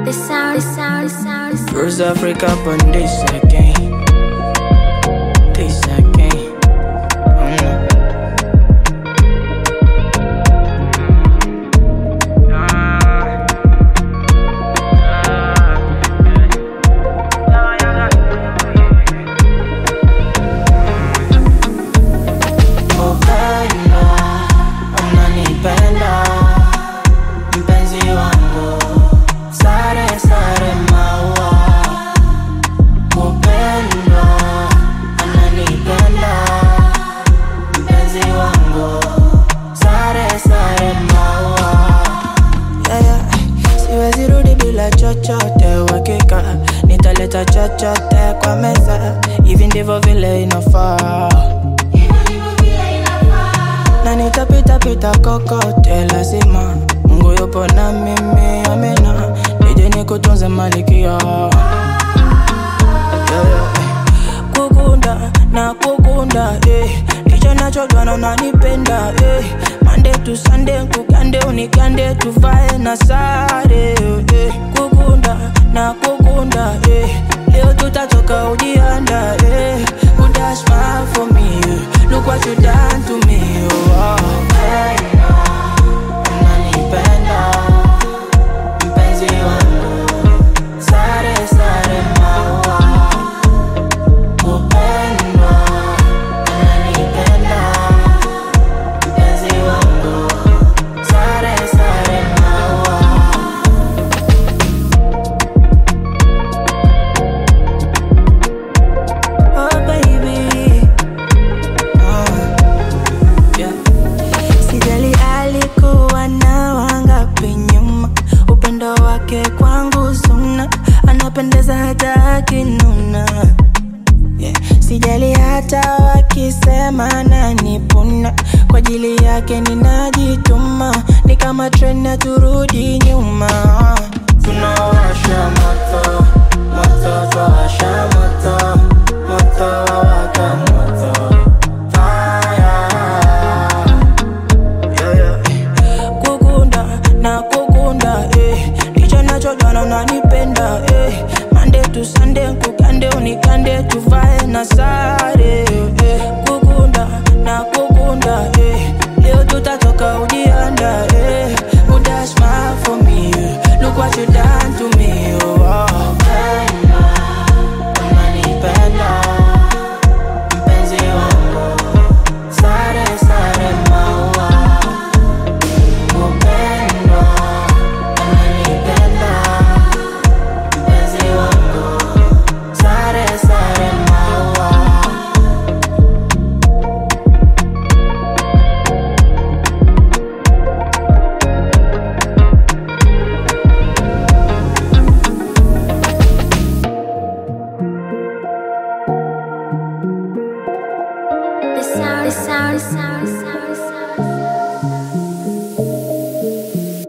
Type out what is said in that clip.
First Africa, but this again. This again. Chochote wakika nitaleta chochote kwa meza, hivi ndivyo vile inafaa, na nitapita pita kokote lazima. Mungu yupo na mimi, amina, nije nikutunze malikia. Kukunda na kukunda, ndicho nachojua na unanipenda, Monday to Sunday kukande unikande tuvae na sare, Kukunda na kukunda, leo tutatoka ujianda, Would that smile for me, look what you done to me, unanipenda mpenzi wangu, sare sare maua. Upendo unanipenda mpenzi wangu, sare sare maua. Oh baby, yeah. Sijali alikuwa na wangapi nyuma, upendo wake kwangu suna, anapendeza hata akinuna, yeah. Sijali hata wakisema nanipuna, kwa ajili yake ninajituma, ni kama treni turudi nyuma. Tunawasha moto, moto twawasha moto, moto wawaka moto, fire, yeah, yeah. Kukunda na kukunda, ndicho nachojua na unanipenda, Monday to Sunday kukande unikande tuvae na sare, Kukunda na kukunda, leo tutatoka ujianda, Would that smile for me, look what you done to me, unanipenda mpenzi wangu, sare sare maua. Upendo unanipenda mpenzi wangu, sare sare maua. The sound.